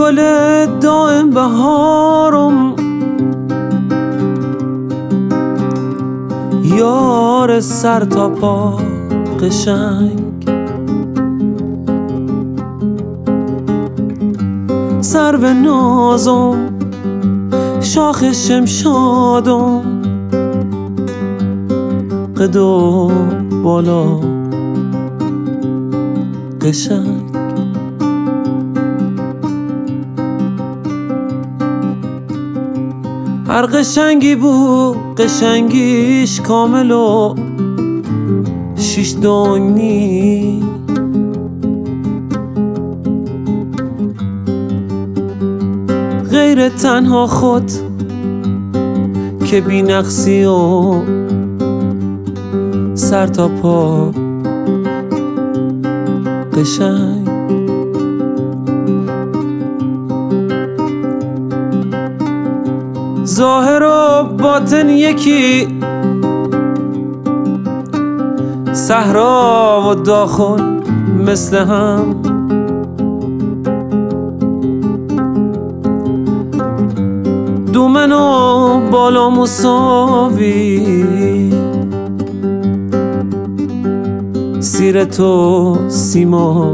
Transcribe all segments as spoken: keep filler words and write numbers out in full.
گل دائم بهارم، یار سر تا پا قشنگ، سر به نازم شاخ شمشادم، قد و بالا قشنگ. هر قشنگی بود قشنگیش کامل و شیش دونی، غیر تنها خود که بی نقصی و سر تا پا قشنگ. ظاهر و باطن یکی، صحرا و داخل مثل هم، دومن و بالا مساوی، سیرت و سیما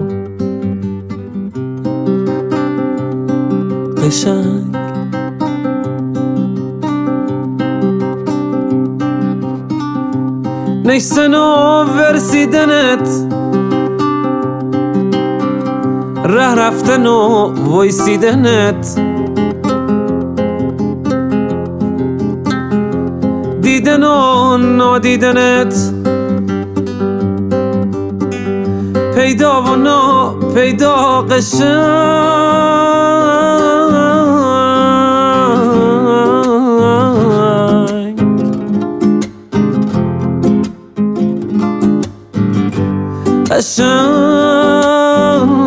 قشنگ. نشسن و ورسیدنت، ره رفتن و ویسیدنت، دیدن و نادیدنت، پیدا و ناپیدا قشنگ. قشنگ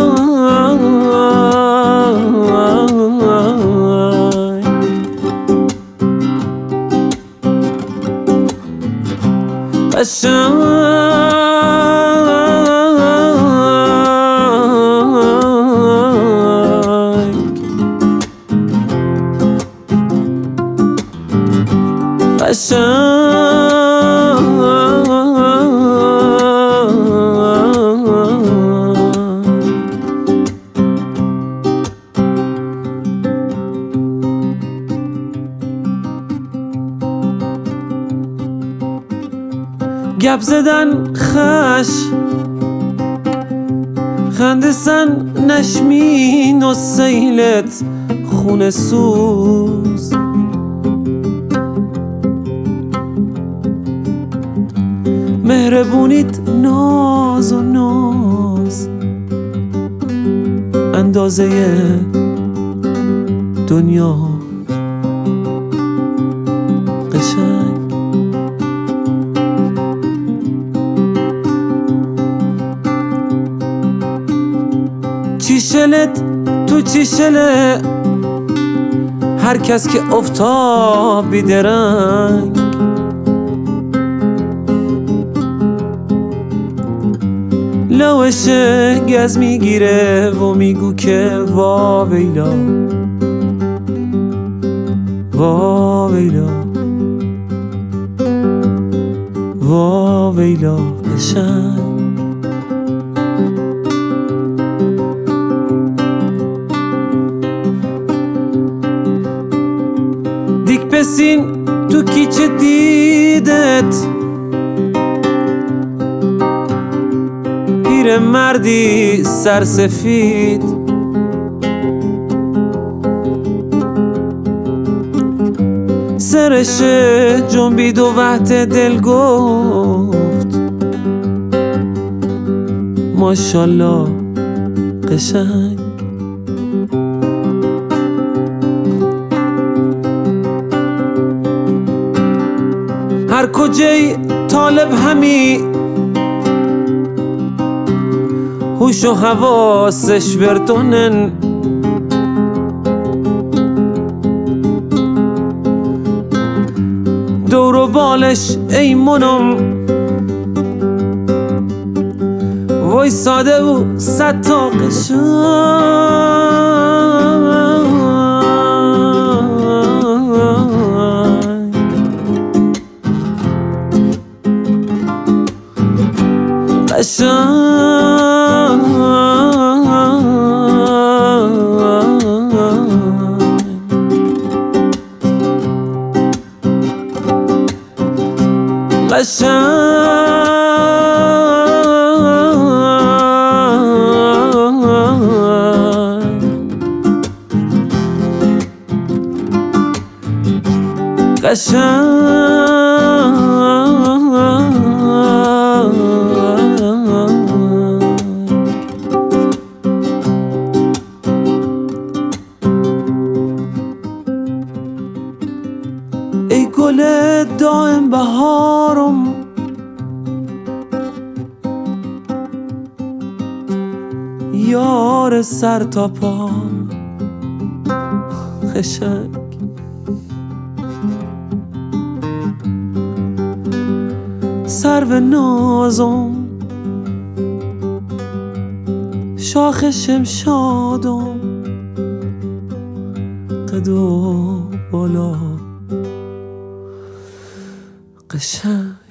قشنگ گپ زدن خش خندسن نشمین و سیلت خون سوز، مهربونیت ناز و ناز اندازه دنیا قشنگ. چیشلت تو چیشله هر کس که افتاد بیدرنگ، لوش گز میگیره و میگو که وا ویلا وا ویلا وا ویلا قشنگ. دیک پسین تو کیچه دیدت، پیر مردی سرسفید، سرش جنبید و وحت دل گفت ماشالله قشنگ. هر کجای طالب همی هوش و حواسش ورتونن، دور و بالش ایمونم وای ساده و صد تا قشنگ. ای گل دائم بهارم، یار سر تا پام خشک، سرو نازم، شاخ شمشادم، قد و بالا قشنگ.